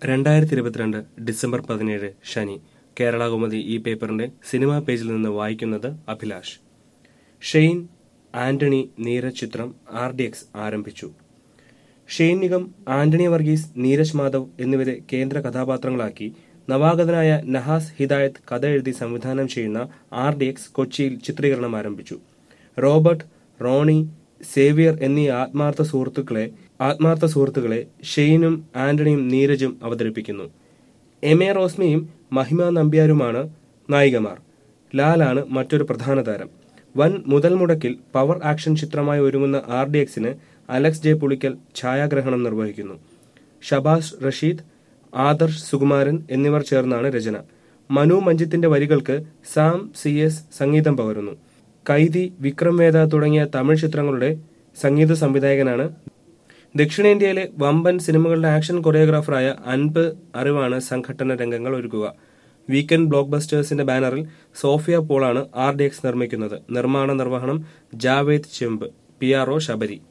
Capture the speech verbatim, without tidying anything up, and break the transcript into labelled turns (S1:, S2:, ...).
S1: രണ്ടായിരത്തി ഇരുപത്തിരണ്ട് ഡിസംബർ പതിനേഴ് ശനി. കേരളകൗമുദി ഈ പേപ്പറിന്റെ സിനിമാ പേജിൽ നിന്ന് വായിക്കുന്നത് അഭിലാഷ്. ഷെയ്ൻ, ആന്റണി, നീരജ് ചിത്രം ആർ ഡി എക്സ് ആരംഭിച്ചു. ഷെയ്ൻ നിഗം, ആന്റണി വർഗീസ്, നീരജ് മാധവ് എന്നിവരെ കേന്ദ്ര കഥാപാത്രങ്ങളാക്കി നവാഗതനായ നഹാസ് ഹിദായത്ത് കഥ എഴുതി സംവിധാനം ചെയ്യുന്ന ആർ ഡി എക്സ് കൊച്ചിയിൽ ചിത്രീകരണം ആരംഭിച്ചു. റോബർട്ട്, റോണി, സേവിയർ എന്നീ ആത്മാർത്ഥ സുഹൃത്തുക്കളെ ആത്മാർത്ഥ സുഹൃത്തുക്കളെ ഷെയ്നും ആന്റണിയും നീരജും അവതരിപ്പിക്കുന്നു. എം എ റോസ്മിയും മഹിമ നമ്പ്യാരുമാണ് നായികമാർ. ലാലാണ് മറ്റൊരു പ്രധാന താരം. വൻ മുതൽ മുടക്കിൽ പവർ ആക്ഷൻ ചിത്രമായി ഒരുങ്ങുന്ന ആർ ഡി എക്സിന് അലക്സ് ജെ പുളിക്കൽ ഛായാഗ്രഹണം നിർവഹിക്കുന്നു. ഷബാസ് റഷീദ്, ആദർശ് സുകുമാരൻ എന്നിവർ ചേർന്നാണ് രചന. മനു മഞ്ജിത്തിന്റെ വരികൾക്ക് സാം സി എസ് സംഗീതം പകരുന്നു. കൈദി, വിക്രം വേദ തുടങ്ങിയ തമിഴ് ചിത്രങ്ങളുടെ സംഗീത സംവിധായകനാണ്. ദക്ഷിണേന്ത്യയിലെ വമ്പൻ സിനിമകളുടെ ആക്ഷൻ കൊറിയോഗ്രാഫറായ അൻപ് അറിവാണ് സംഘട്ടന രംഗങ്ങൾ ഒരുക്കുക. വീക്കെൻഡ് ബ്ലോക്ക് ബസ്റ്റേഴ്സിന്റെ ബാനറിൽ സോഫിയ പോളാണ് ആർ ഡി എക്സ് നിർമ്മിക്കുന്നത്. നിർമ്മാണ നിർവഹണം ജാവേദ് ചെമ്പ്, പി ആർ ഒ ശബരി.